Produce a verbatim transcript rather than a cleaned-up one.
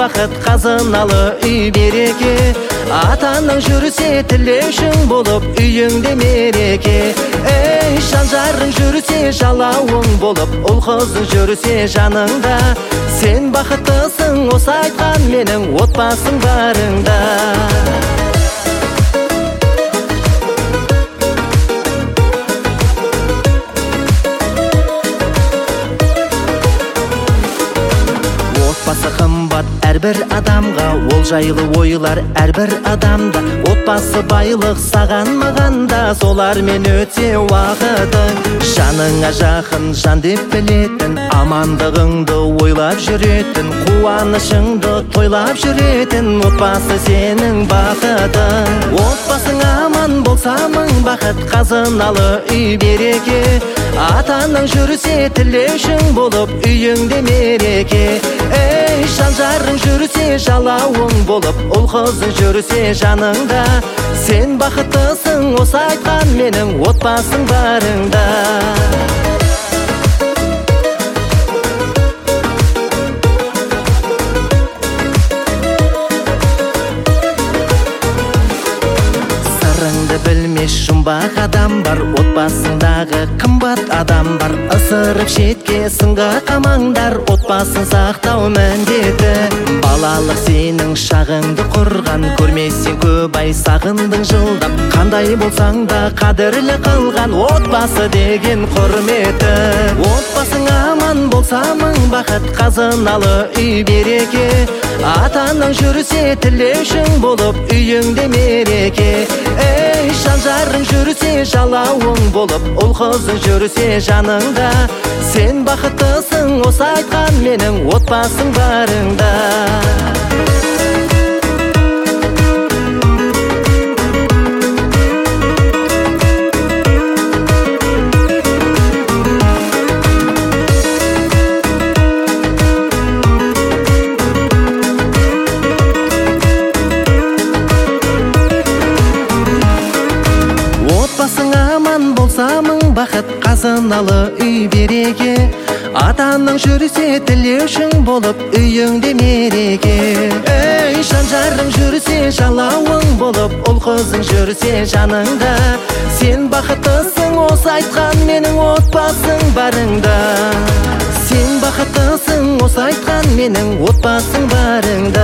бақыт қазыналы үй береке, атаның жүрсе тілеушің болып үйіңде мереке. Ей жан-жарың жүрсе жалауың болып, ұл-қызың жүрсе жаныңда, сен бақыттысың осы айтқан менің отбасың барыңда. Отбасы қымбат әрбір адамға, ол жайлы ойлар әрбір адамда. Отбасы байлық саған мағанда, солармен өте уақытың. Жаныңа жақын жан деп білетін, амандығыңды ойлап жүретін, қуанышыңды тойлап жүретін, отбасы сенің бақытың. Отбасың аман болса мың бақыт қазыналы үй береке, атаның жүрсе тілеушің болып үйіңде мереке. Ей жан-жарың жүрсе жалауың болып, ұл-қызың жүрсе жаныңда, сен бақыттысың осы айтқан менің отбасың барыңда. Сырыңды білмес жұмбақ адам бар, отбасыңдағы қымбат адам бар. Ысырып шетке сынға қамаңдар, отбасын сақтау міндеті. Балалық сенің шағыңды құрған, көрмесең көп ай сағындың жылдап. Қандай болсаң да қадірлі қылған, отбасы деген құрметі. Отбасың аман болса мың бақыт қазыналы үй береке, атаның жүрсе тілеушің болып үйіңде мереке. Ей жан-жарың жүрсе жалауың болып, ұл-қызың жүрсе жаныңда, сен бақыттысың осы айтқан менің отбасың барыңда. Отбасың аман болса мың бақыт қазыналы үй береке, атаның жүрсе тілеушің болып үйіңде мереке. Ей жан-жарың жүрсе жалауың болып, ұл-қызың жүрсе жаныңда, сен бақыттысың осы айтқан менің отбасың барыңда. Сен бақыттысың осы айтқан менің отбасың барыңда.